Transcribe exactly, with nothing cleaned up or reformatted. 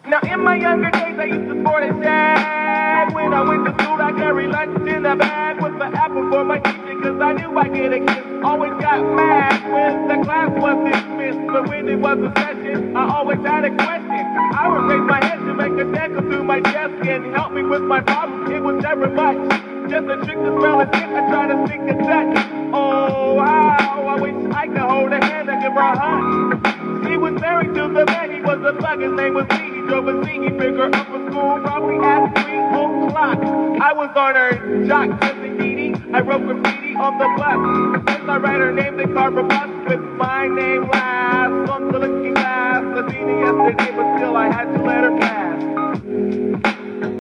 Now in my younger days I used to sport a jag. When I went to school I carried lunch in a bag with the apple for my teacher, cause I knew I'd get a kiss. Always got mad when the class was dismissed, but when it was a session I always had a question. I would raise my head to make a tackle through my desk and help me with my problem. It was never much, just a trick to spell a tip. I try to sneak a touch. Oh how I wish I could hold a hand and give her a hug. She was married to the man, he was a thug, his name was Lee. He drove a Z, he picked her up from school probably at three o'clock. I was on her jock, just a needy. I wrote graffiti on the bus. First I write her name, then carve a bus with my name last. On the looking glass, I seen her yesterday, but still I had to let her pass.